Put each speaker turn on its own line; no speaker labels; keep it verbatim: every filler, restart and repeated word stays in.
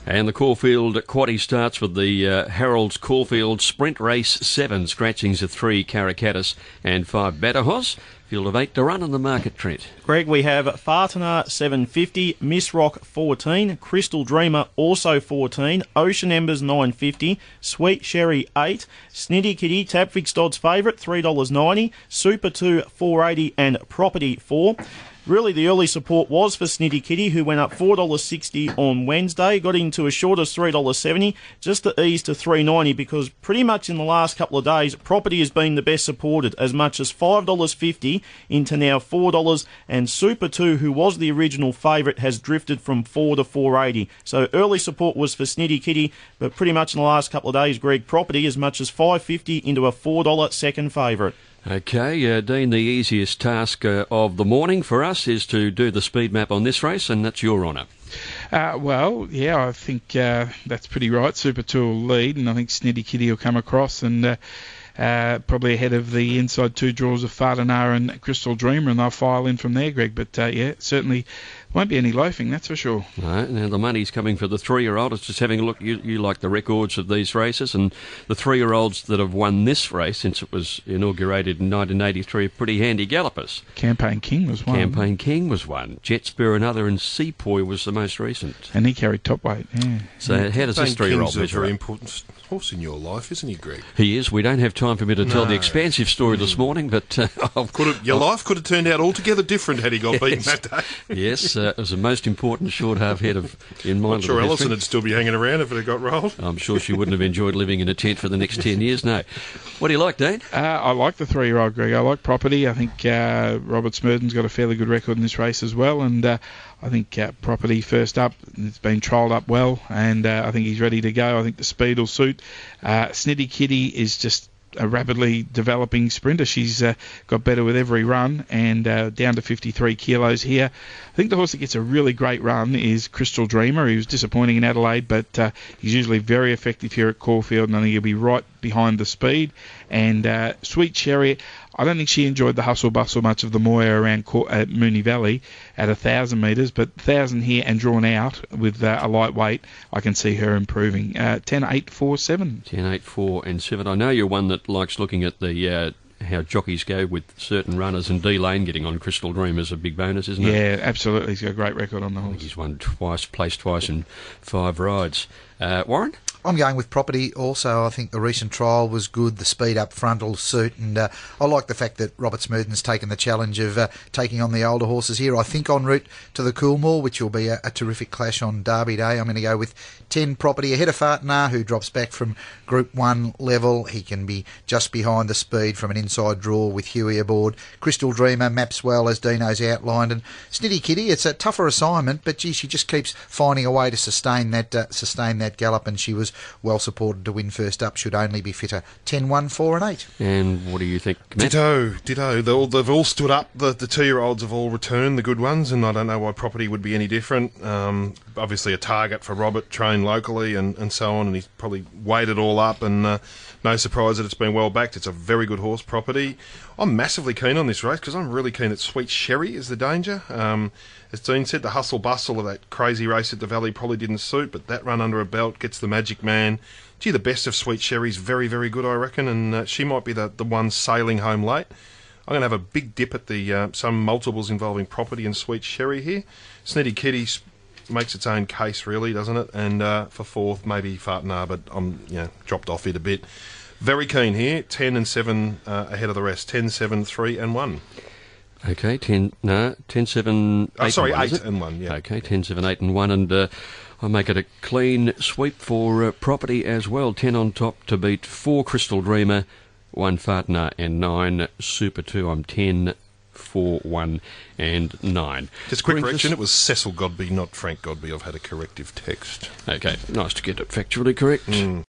And the Caulfield Quaddie starts with the uh, Harold's Caulfield Sprint Race seven, scratchings of three Caracatus and five Batahos. Field of eight to run in the market, Trent.
Greg, we have Fartanar seven fifty, Miss Rock fourteen, Crystal Dreamer also fourteen, Ocean Embers nine fifty, Sweet Sherry eight, Snitty Kitty, Tap Fixed Odds favourite three dollars ninety, Super two four eighty and Property four. Really, the early support was for Snitty Kitty, who went up four dollars sixty on Wednesday, got into as short as three dollars seventy, just to ease to three dollars ninety, because pretty much in the last couple of days, Property has been the best supported, as much as five dollars fifty into now four dollars, and Super two, who was the original favourite, has drifted from four to four eighty. So early support was for Snitty Kitty, but pretty much in the last couple of days, Greg, Property as much as five fifty into a four dollars second favourite.
Okay, uh, Dean, the easiest task uh, of the morning for us is to do the speed map on this race, and that's your honour.
Uh, well, yeah, I think uh, that's pretty right. Super two will lead, and I think Snitty Kitty will come across, and uh, uh, probably ahead of the inside two draws of Fartanar and Crystal Dreamer, and they'll file in from there, Greg. But, uh, yeah, certainly won't be any loafing, that's for sure.
No, now the money's coming for the three-year-old. It's just having a look. You, you like the records of these races, and the three-year-olds that have won this race since it was inaugurated in nineteen eighty-three are pretty handy gallopers.
Campaign King was one.
Campaign King was one. Jetspur another, and Seapoy was the most recent.
And he carried top weight, yeah.
So
yeah.
how does this three-year-old measure?
King's a very important horse in your life, isn't he, Greg?
He is. We don't have time for me to tell
No.
the expansive story this morning, but uh, I'll,
Could have, your
I'll,
life could have turned out altogether different had he got beaten that day.
Yes, uh, it was the most important short half head of in my
I'm
little
sure
history.
Ellison would still be hanging around if it had got rolled.
I'm sure she wouldn't have enjoyed living in a tent for the next ten years. No. What do you like, Dane?
Uh, I like the three-year-old, Greg. I like Property. I think uh, Robert Smurden's got a fairly good record in this race as well, and uh, I think uh, Property first up. It's been trialled up well, and uh, I think he's ready to go. I think the speed will suit. Uh, Snitty Kitty is just a rapidly developing sprinter. She's uh, got better with every run, and uh, down to fifty-three kilos here. I think the horse that gets a really great run is Crystal Dreamer. He was disappointing in Adelaide, but uh, he's usually very effective here at Caulfield, and I think he'll be right behind the speed. And uh, Sweet Sherry, I don't think she enjoyed the hustle bustle much of the moir around Co- at Moonee Valley at a thousand metres, but thousand here and drawn out with uh, a lightweight, I can see her improving. Uh, ten, eight, four, seven.
ten, eight, four and seven. I know you're one that likes looking at the uh, how jockeys go with certain runners, and D Lane getting on Crystal Dream is a big bonus, isn't it?
Yeah, absolutely. He's got a great record on the
I think
horse.
he's won twice, placed twice in five rides. Uh, Warren?
I'm going with Property also. I think the recent trial was good. The speed up front will suit, and uh, I like the fact that Robert Smurden's taken the challenge of uh, taking on the older horses here. I think en route to the Coolmore, which will be a, a terrific clash on Derby Day. I'm going to go with ten Property ahead of Fartanar, who drops back from Group one level. He can be just behind the speed from an inside draw with Huey aboard. Crystal Dreamer maps well, as Dino's outlined, and Snitty Kitty, it's a tougher assignment, but gee, she just keeps finding a way to sustain that uh, sustain that gallop, and she was well supported to win first up. Should only be fitter. ten, one, four and eight.
And what do you think, Matt?
Ditto, ditto. They'll, they've all stood up. The, the two-year-olds have all returned, the good ones, and I don't know why Property would be any different. Um, obviously a target for Robert, trained locally and, and so on, and he's probably weighed it all up, and uh, no surprise that it's been well backed. It's a very good horse, Property. I'm massively keen on this race because I'm really keen that Sweet Sherry is the danger. Um, as Dean said, the hustle bustle of that crazy race at the Valley probably didn't suit, but that run under a belt gets the Magic Man. Gee, the best of Sweet Sherry's very, very good, I reckon, and uh, she might be the, the one sailing home late. I'm going to have a big dip at the uh, some multiples involving Property and Sweet Sherry here. Snitty Kitty makes its own case, really, doesn't it? And uh, for fourth, maybe Fartanar, but I'm you know dropped off it a bit. Very keen here. ten and seven uh, ahead of the rest. ten, seven, three and one.
Okay, ten, no, ten, seven,
Oh,
eight
sorry,
and one, is
eight
it?
and one, yeah.
Okay, ten, seven, eight and one, and uh, I make it a clean sweep for uh, Property as well. ten on top to beat four Crystal Dreamer, one Fartanar and nine Super two. I'm ten, four, one and nine.
Just a quick
Brings
correction,
us-
it was Cecil Godby, not Frank Godby. I've had a corrective text.
Okay, nice to get it factually correct.
Mm.